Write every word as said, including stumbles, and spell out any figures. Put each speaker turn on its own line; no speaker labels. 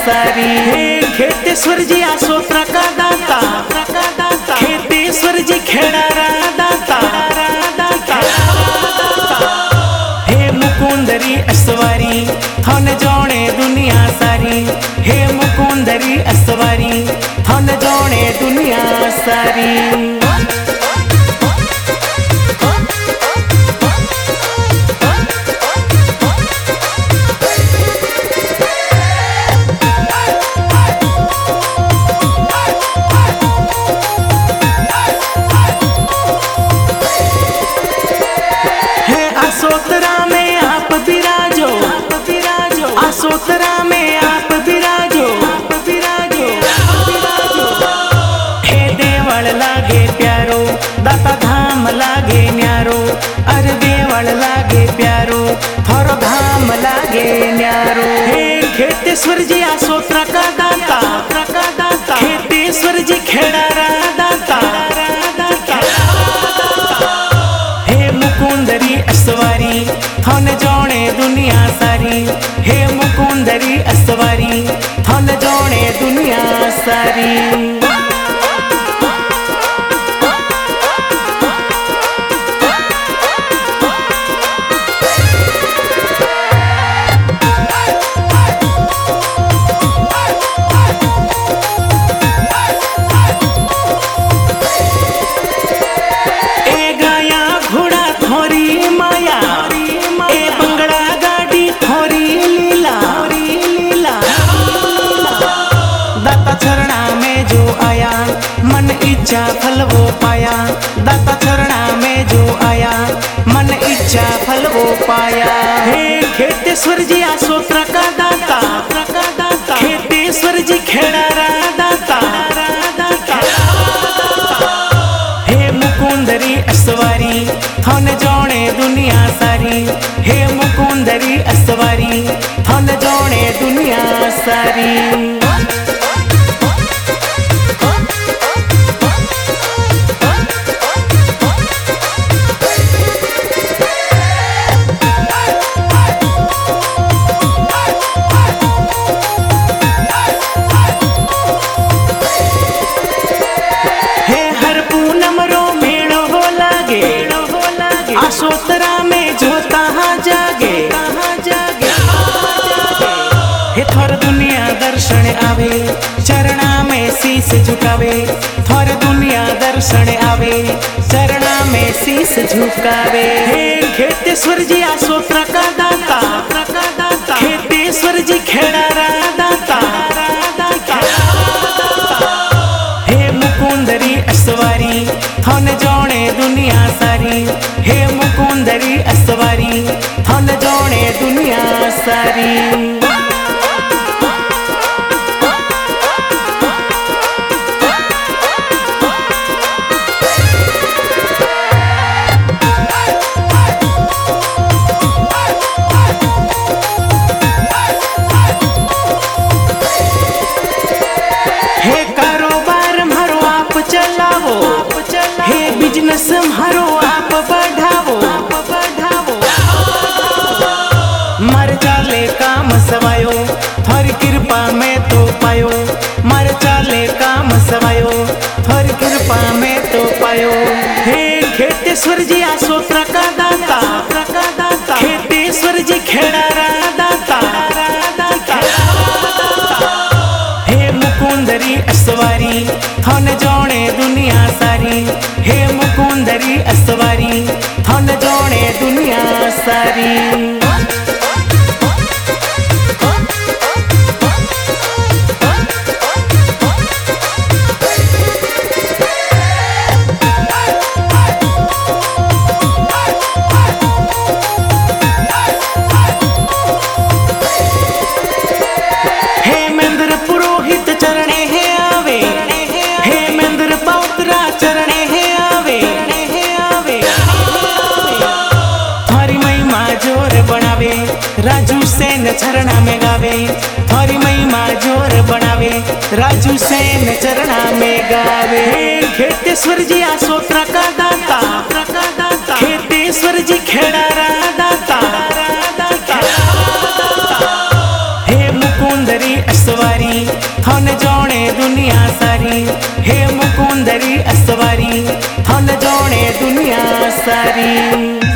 सारी। हे खेतेश्वर जी आसोत्र का दाता, खेतेश्वर जी खेड़ारा दाता, हे मुकुंदरी असवारी थन जोणे दुनिया सारी। हे मुकुंदरी असवारी थन जोणे दुनिया सारी। आसोतरा में आप विराजो, आसोतरा में आप विराजो, विराजो, विराजो। हे देवल लागे प्यारो दाता धाम लागे न्यारो। अरे देवल लागे प्यारो थोरो धाम लागे न्यारो। हे खेतेश्वर जी आसोतरा का दाता, खेतेश्वर जी खेड़ारा दाता, हे मुकुंदरी असवारी थन जोणे दुनिया सारी। हे मुकुंदरी असवारी थन जोणे दुनिया सारी। मन इच्छा फल वो पाया, दाता चरणा में जो आया मन इच्छा फल वो पाया। हे खेतेश्वर जी आसोत्र का दाता, खेतेश्वर जी खेड़ारा दाता, हे मुकुंदरी असवारी थन जोणे दुनिया सारी। हे मुकुंदरी असवारी थन जोणे दुनिया सारी। आसोतरा में जो तहाँ जागे, जागे, हे थोर दुनिया दर्शन आवे चरणा में शीस झुकावे। थोर दुनिया दर्शन आवे चरणा में शीस झुकावे। हे खेतेश्वर जी आसोत्र का दाता, खेतेश्वर जी खेड़ारा दाता, हे मुकुंदरी असवारी थन जोणे दुनिया सारी। हे मुकुंदरी असवारी थन जोणे दुनिया सारी। हे कारोबार मारो आप चलावो, हे बिजनेस मारो आप बढ़ावो, बढ़ावो। मर चाले काम सवायो थोरी कृपा में तो पायो। मर चाले काम सवायो थोरी कृपा में तो पायो। हे खेतेश्वर जी आसोत्र का दाता, खेतेश्वर जी खेड़ारा दाता, हे मुकुंदरी असवारी थन जोणे दुनिया सारी। हे मुकुंदरी असवारी थन जोणे दुनिया सारी। राजू सेन चरणा में गावे थारी महिमा जोर बनावे। राजू सेन चरणा में गावे। खेतेश्वर जी आसोत्र का दाता, खेतेश्वर जी खेड़ारा दाता। हे मुकुंदरी असवारी असवारी, हे मुकुंदरी असवारी, थन जोणे दुनिया सारी।